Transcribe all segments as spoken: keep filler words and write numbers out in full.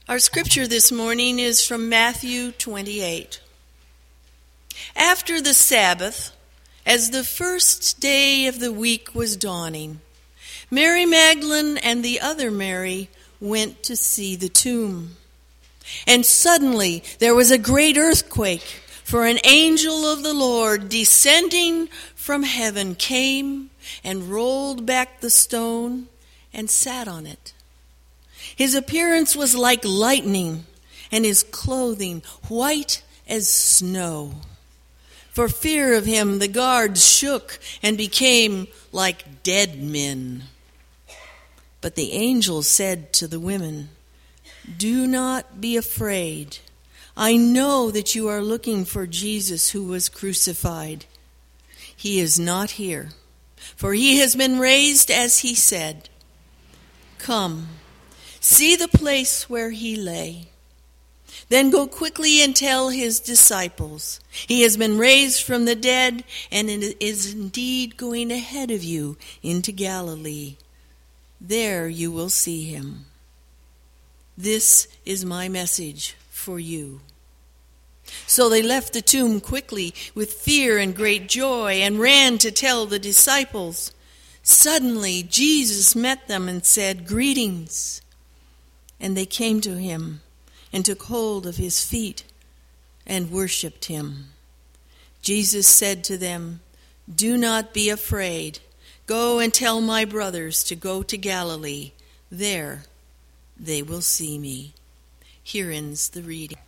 Our scripture this morning is from Matthew twenty-eight. After the Sabbath, as the first day of the week was dawning, Mary Magdalene and the other Mary went to see the tomb. And suddenly there was a great earthquake, for an angel of the Lord descending from heaven came and rolled back the stone and sat on it. His appearance was like lightning, and his clothing white as snow. For fear of him, the guards shook and became like dead men. But the angel said to the women, "Do not be afraid. I know that you are looking for Jesus who was crucified. He is not here, for he has been raised as he said. Come, see the place where he lay. Then go quickly and tell his disciples, he has been raised from the dead and is indeed going ahead of you into Galilee. There you will see him. This is my message for you." So they left the tomb quickly with fear and great joy and ran to tell the disciples. Suddenly Jesus met them and said, "Greetings." And they came to him and took hold of his feet and worshipped him. Jesus said to them, "Do not be afraid. Go and tell my brothers to go to Galilee. There they will see me." Here ends the reading.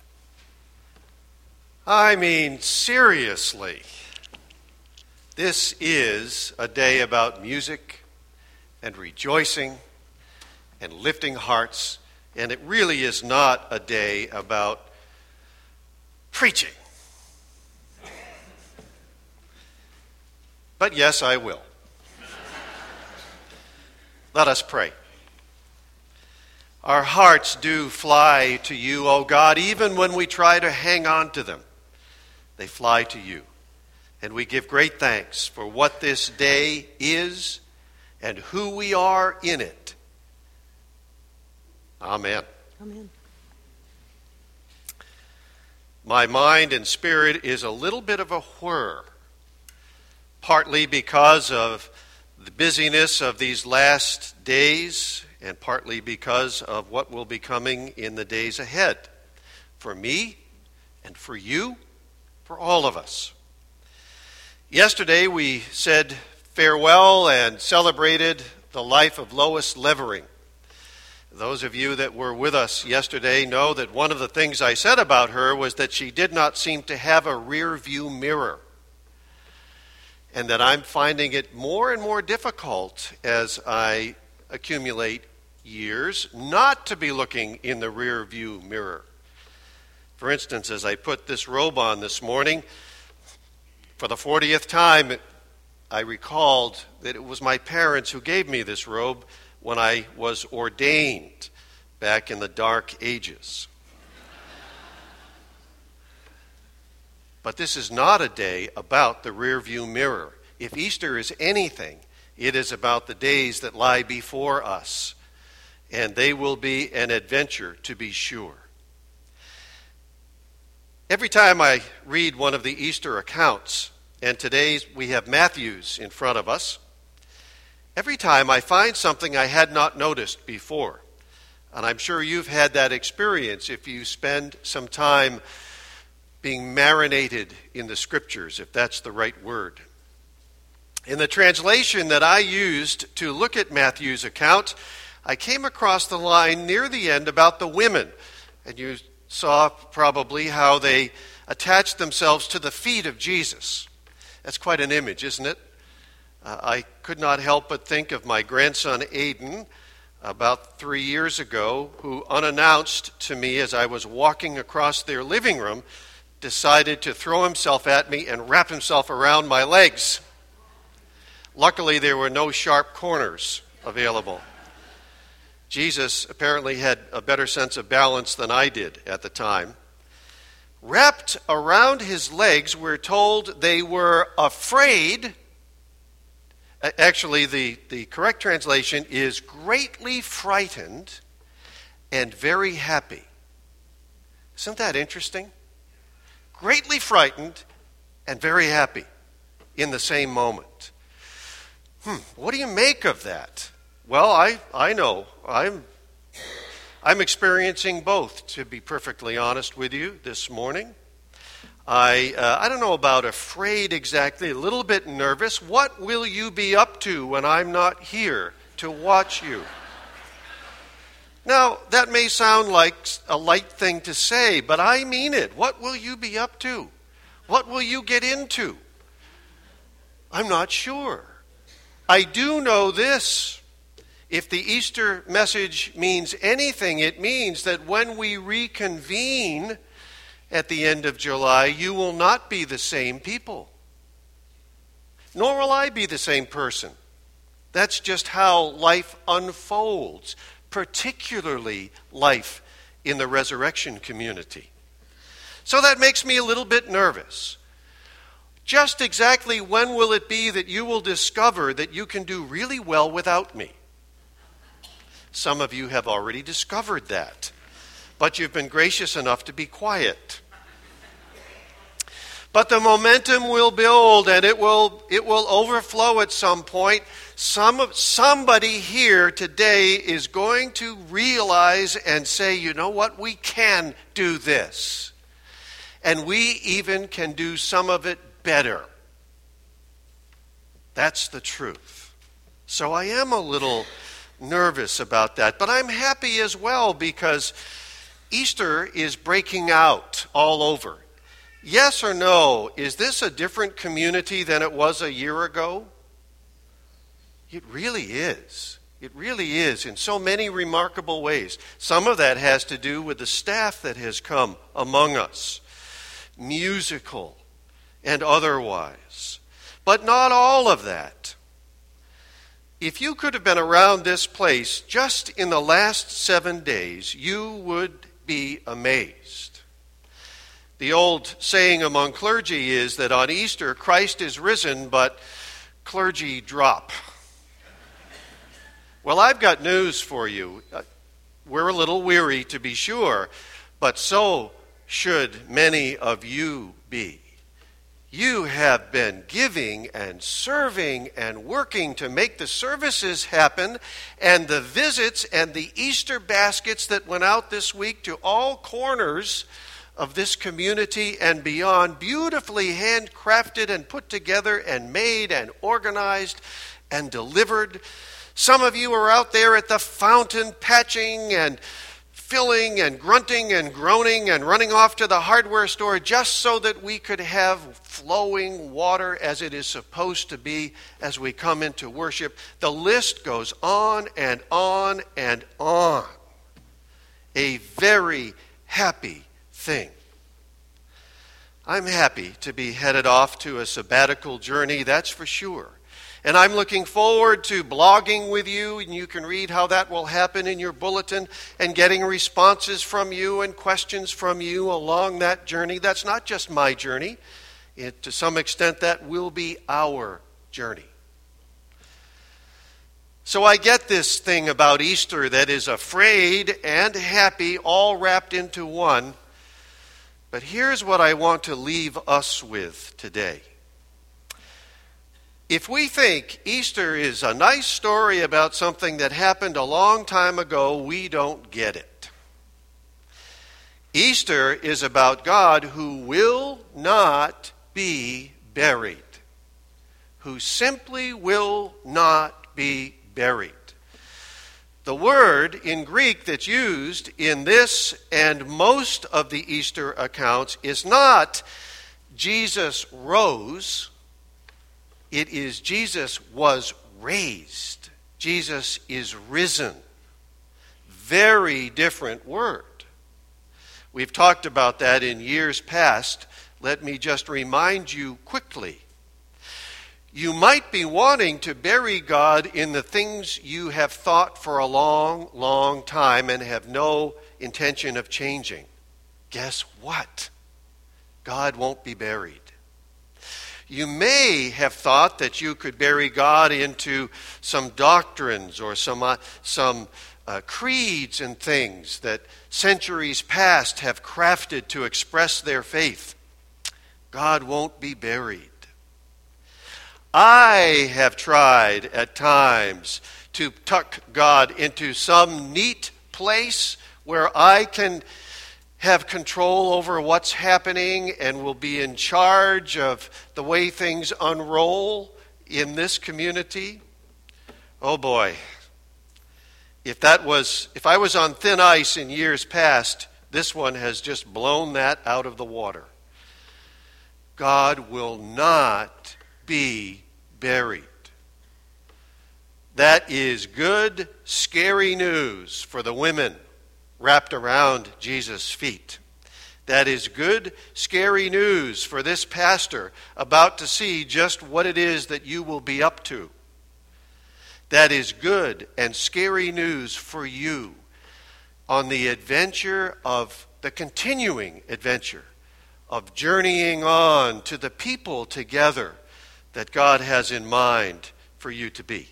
I mean, seriously, this is a day about music and rejoicing and lifting hearts, and it really is not a day about preaching. But yes, I will. Let us pray. Our hearts do fly to you, O God, even when we try to hang on to them. They fly to you. And we give great thanks for what this day is and who we are in it. Amen. Amen. My mind and spirit is a little bit of a whir, partly because of the busyness of these last days and partly because of what will be coming in the days ahead, for me and for you, for all of us. Yesterday we said farewell and celebrated the life of Lois Levering. Those of you that were with us yesterday know that one of the things I said about her was that she did not seem to have a rear view mirror, and that I'm finding it more and more difficult as I accumulate years not to be looking in the rear view mirror. For instance, as I put this robe on this morning, for the fortieth time, I recalled that it was my parents who gave me this robe when I was ordained back in the dark ages. But this is not a day about the rearview mirror. If Easter is anything, it is about the days that lie before us, and they will be an adventure to be sure. Every time I read one of the Easter accounts, and today we have Matthew's in front of us, every time I find something I had not noticed before. And I'm sure you've had that experience if you spend some time being marinated in the scriptures, if that's the right word. In the translation that I used to look at Matthew's account, I came across the line near the end about the women. And you saw probably how they attached themselves to the feet of Jesus. That's quite an image, isn't it? Uh, I could not help but think of my grandson Aiden, about three years ago, who unannounced to me as I was walking across their living room, decided to throw himself at me and wrap himself around my legs. Luckily, there were no sharp corners available. Jesus apparently had a better sense of balance than I did at the time. Wrapped around his legs, we're told they were afraid. Actually, the, the correct translation is greatly frightened and very happy. Isn't that interesting? Greatly frightened and very happy in the same moment. Hmm, what do you make of that? Well, I, I know. I'm, I'm experiencing both, to be perfectly honest with you, this morning. I, uh, I don't know about afraid exactly, a little bit nervous. What will you be up to when I'm not here to watch you? Now, that may sound like a light thing to say, but I mean it. What will you be up to? What will you get into? I'm not sure. I do know this. If the Easter message means anything, it means that when we reconvene at the end of July, you will not be the same people. Nor will I be the same person. That's just how life unfolds, particularly life in the resurrection community. So that makes me a little bit nervous. Just exactly when will it be that you will discover that you can do really well without me? Some of you have already discovered that, but you've been gracious enough to be quiet. But the momentum will build, and it will it will overflow at some point. Some somebody here today is going to realize and say, you know what, we can do this. And we even can do some of it better. That's the truth. So I am a little nervous about that, but I'm happy as well because Easter is breaking out all over. Yes or no, is this a different community than it was a year ago? It really is. It really is in so many remarkable ways. Some of that has to do with the staff that has come among us, musical and otherwise. But not all of that. If you could have been around this place just in the last seven days, you would be amazed. The old saying among clergy is that on Easter, Christ is risen, but clergy drop. Well, I've got news for you. We're a little weary, to be sure, but so should many of you be. You have been giving and serving and working to make the services happen, and the visits and the Easter baskets that went out this week to all corners of this community and beyond, beautifully handcrafted and put together and made and organized and delivered. Some of you are out there at the fountain patching and filling and grunting and groaning and running off to the hardware store just so that we could have flowing water as it is supposed to be as we come into worship. The list goes on and on and on. A very happy thing. I'm happy to be headed off to a sabbatical journey, that's for sure. And I'm looking forward to blogging with you, and you can read how that will happen in your bulletin, and getting responses from you and questions from you along that journey. That's not just my journey. It, to some extent, that will be our journey. So I get this thing about Easter that is afraid and happy all wrapped into one. But here's what I want to leave us with today. If we think Easter is a nice story about something that happened a long time ago, we don't get it. Easter is about God who will not be buried, who simply will not be buried. The word in Greek that's used in this and most of the Easter accounts is not Jesus rose. It is Jesus was raised. Jesus is risen. Very different word. We've talked about that in years past. Let me just remind you quickly. You might be wanting to bury God in the things you have thought for a long, long time and have no intention of changing. Guess what? God won't be buried. You may have thought that you could bury God into some doctrines or some uh, some uh, creeds and things that centuries past have crafted to express their faith. God won't be buried. I have tried at times to tuck God into some neat place where I can have control over what's happening and will be in charge of the way things unroll in this community. Oh boy. If that was, if I was on thin ice in years past, this one has just blown that out of the water. God will not be buried. That is good, scary news for the women wrapped around Jesus' feet. That is good, scary news for this pastor about to see just what it is that you will be up to. That is good and scary news for you on the adventure of the continuing adventure of journeying on to the people together that God has in mind for you to be.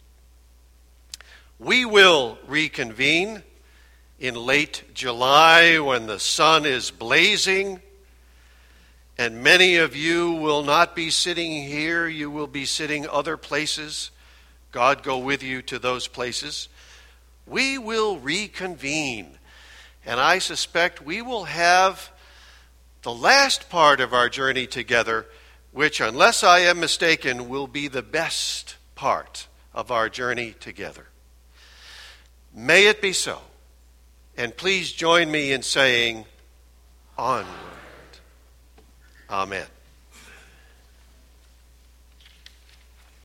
We will reconvene in late July when the sun is blazing, and many of you will not be sitting here. You will be sitting other places. God go with you to those places. We will reconvene, and I suspect we will have the last part of our journey together, which, unless I am mistaken, will be the best part of our journey together. May it be so. And please join me in saying, onward. Amen.